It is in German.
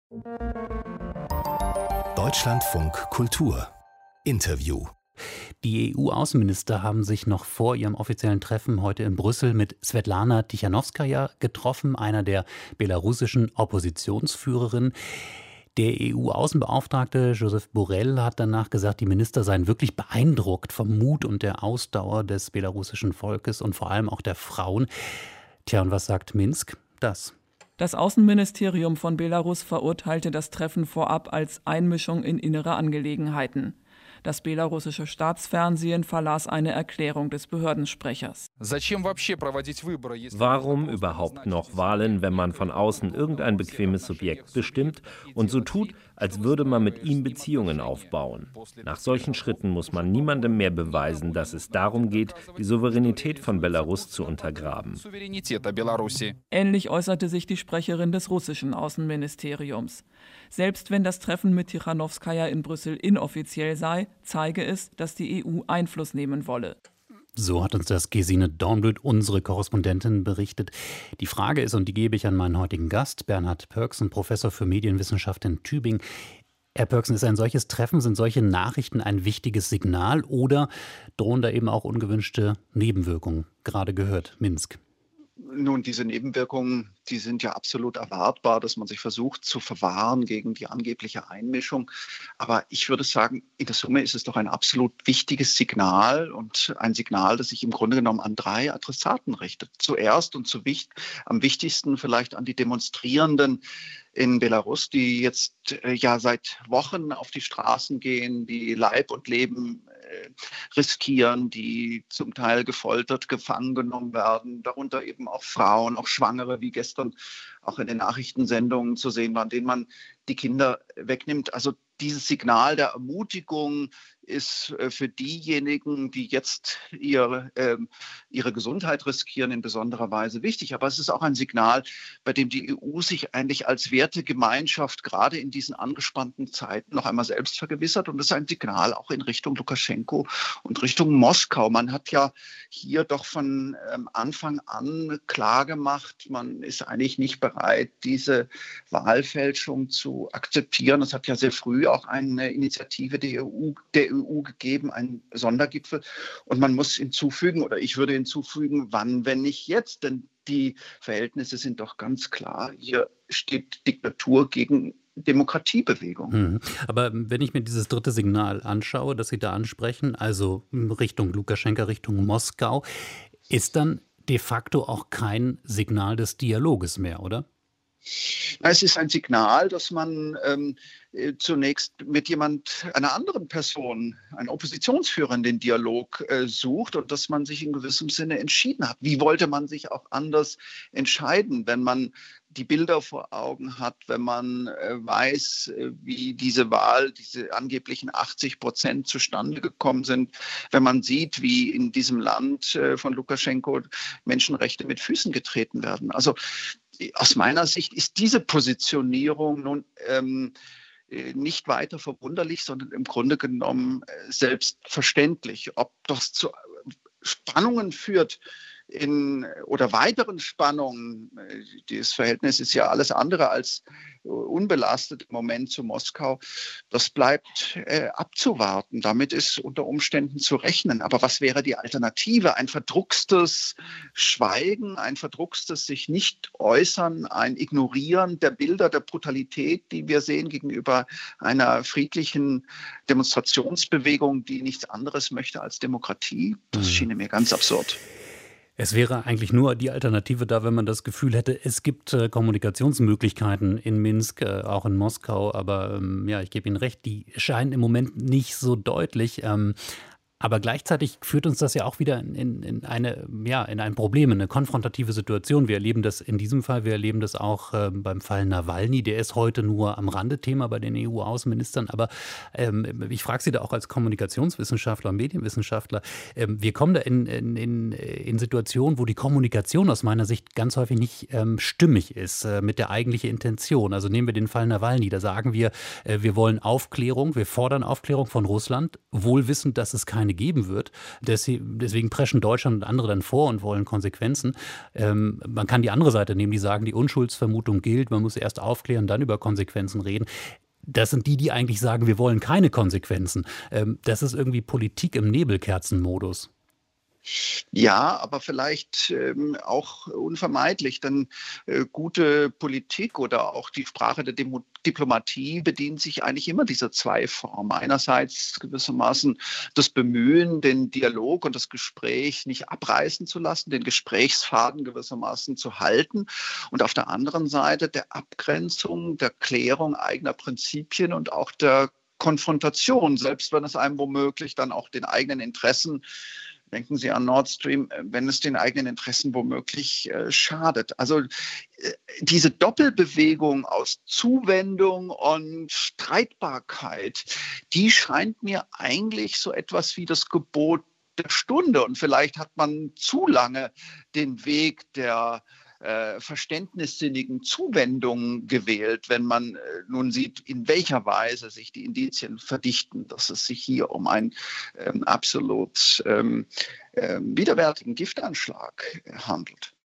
Deutschlandfunk Kultur Interview. Die EU-Außenminister haben sich noch vor ihrem offiziellen Treffen heute in Brüssel mit Svetlana Tichanowskaja getroffen, einer der belarussischen Oppositionsführerinnen. Der EU-Außenbeauftragte Josep Borrell hat danach gesagt, die Minister seien wirklich beeindruckt vom Mut und der Ausdauer des belarussischen Volkes und vor allem auch der Frauen. Tja, und was sagt Minsk? Das Außenministerium von Belarus verurteilte das Treffen vorab als Einmischung in innere Angelegenheiten. Das belarussische Staatsfernsehen verlas eine Erklärung des Behördensprechers. Warum überhaupt noch Wahlen, wenn man von außen irgendein bequemes Subjekt bestimmt und so tut, als würde man mit ihm Beziehungen aufbauen? Nach solchen Schritten muss man niemandem mehr beweisen, dass es darum geht, die Souveränität von Belarus zu untergraben. Ähnlich äußerte sich die Sprecherin des russischen Außenministeriums. Selbst wenn das Treffen mit Tichanowskaja in Brüssel inoffiziell sei, zeige es, dass die EU Einfluss nehmen wolle. So hat uns das Gesine Dornblüt, unsere Korrespondentin, berichtet. Die Frage ist, und die gebe ich an meinen heutigen Gast, Bernhard Pörksen, Professor für Medienwissenschaft in Tübingen. Herr Pörksen, ist ein solches Treffen, sind solche Nachrichten ein wichtiges Signal oder drohen da eben auch ungewünschte Nebenwirkungen? Gerade gehört, Minsk. Nun, diese Nebenwirkungen, die sind ja absolut erwartbar, dass man sich versucht zu verwahren gegen die angebliche Einmischung. Aber ich würde sagen, in der Summe ist es doch ein absolut wichtiges Signal und ein Signal, das sich im Grunde genommen an 3 Adressaten richtet. Zuerst und am wichtigsten vielleicht an die Demonstrierenden in Belarus, die jetzt ja seit Wochen auf die Straßen gehen, die Leib und Leben riskieren, die zum Teil gefoltert, gefangen genommen werden, darunter eben auch Frauen, auch Schwangere, wie gestern auch in den Nachrichtensendungen zu sehen waren, denen man die Kinder wegnimmt. Also dieses Signal der Ermutigung ist für diejenigen, die jetzt ihre Gesundheit riskieren, in besonderer Weise wichtig. Aber es ist auch ein Signal, bei dem die EU sich eigentlich als Wertegemeinschaft gerade in diesen angespannten Zeiten noch einmal selbst vergewissert. Und es ist ein Signal auch in Richtung Lukaschenko und Richtung Moskau. Man hat ja hier doch von Anfang an klargemacht, man ist eigentlich nicht bereit, diese Wahlfälschung zu akzeptieren. Es hat ja sehr früh auch eine Initiative der EU gegeben, einen Sondergipfel. Und man muss hinzufügen, oder ich würde hinzufügen, wann, wenn nicht jetzt? Denn die Verhältnisse sind doch ganz klar. Hier steht Diktatur gegen Demokratiebewegung. Aber wenn ich mir dieses dritte Signal anschaue, das Sie da ansprechen, also Richtung Lukaschenka, Richtung Moskau, ist dann de facto auch kein Signal des Dialoges mehr, oder? Es ist ein Signal, dass man zunächst mit einer anderen Person, einer Oppositionsführer, den Dialog sucht und dass man sich in gewissem Sinne entschieden hat. Wie wollte man sich auch anders entscheiden, wenn man die Bilder vor Augen hat, wenn man weiß, wie diese Wahl, diese angeblichen 80% zustande gekommen sind, wenn man sieht, wie in diesem Land von Lukaschenko Menschenrechte mit Füßen getreten werden. Also aus meiner Sicht ist diese Positionierung nun nicht weiter verwunderlich, sondern im Grunde genommen selbstverständlich. Ob das zu Spannungen führt oder weiteren Spannungen, dieses Verhältnis ist ja alles andere als unbelastet im Moment zu Moskau, das bleibt abzuwarten. Damit ist unter Umständen zu rechnen. Aber was wäre die Alternative? Ein verdruckstes Schweigen, ein verdruckstes sich nicht äußern, ein Ignorieren der Bilder der Brutalität, die wir sehen gegenüber einer friedlichen Demonstrationsbewegung, die nichts anderes möchte als Demokratie? Das schien mir ganz absurd. Es wäre eigentlich nur die Alternative da, wenn man das Gefühl hätte, es gibt Kommunikationsmöglichkeiten in Minsk, auch in Moskau. Aber ja, ich gebe Ihnen recht, die scheinen im Moment nicht so deutlich. Aber gleichzeitig führt uns das ja auch wieder in ein Problem, in eine konfrontative Situation. Wir erleben das in diesem Fall, wir erleben das auch beim Fall Nawalny. Der ist heute nur am Rande Thema bei den EU-Außenministern. Aber ich frage Sie da auch als Kommunikationswissenschaftler, Medienwissenschaftler, wir kommen da in Situationen, wo die Kommunikation aus meiner Sicht ganz häufig nicht stimmig ist mit der eigentlichen Intention. Also nehmen wir den Fall Nawalny, da sagen wir wollen Aufklärung, wir fordern Aufklärung von Russland, wohl wissend, dass es keine keine geben wird. Deswegen preschen Deutschland und andere dann vor und wollen Konsequenzen. Man kann die andere Seite nehmen, die sagen, die Unschuldsvermutung gilt, man muss erst aufklären, dann über Konsequenzen reden. Das sind die eigentlich sagen, wir wollen keine Konsequenzen. Das ist irgendwie Politik im Nebelkerzenmodus. Ja, aber vielleicht auch unvermeidlich, denn gute Politik oder auch die Sprache der Diplomatie bedient sich eigentlich immer dieser zwei Formen. Einerseits gewissermaßen das Bemühen, den Dialog und das Gespräch nicht abreißen zu lassen, den Gesprächsfaden gewissermaßen zu halten und auf der anderen Seite der Abgrenzung, der Klärung eigener Prinzipien und auch der Konfrontation, selbst wenn es einem womöglich dann auch den eigenen Interessen, denken Sie an Nord Stream, wenn es den eigenen Interessen womöglich schadet. Also diese Doppelbewegung aus Zuwendung und Streitbarkeit, die scheint mir eigentlich so etwas wie das Gebot der Stunde. Und vielleicht hat man zu lange den Weg der verständnissinnigen Zuwendung gewählt, wenn man nun sieht, in welcher Weise sich die Indizien verdichten, dass es sich hier um einen absolut widerwärtigen Giftanschlag handelt.